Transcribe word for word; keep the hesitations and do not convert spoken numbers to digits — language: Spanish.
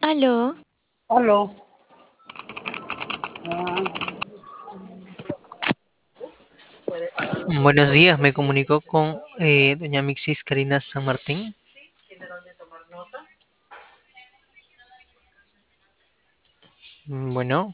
Aló, Aló. Ah, Buenos días, me comunicó con eh, doña Mixis Karina San Martín. Mm, Bueno,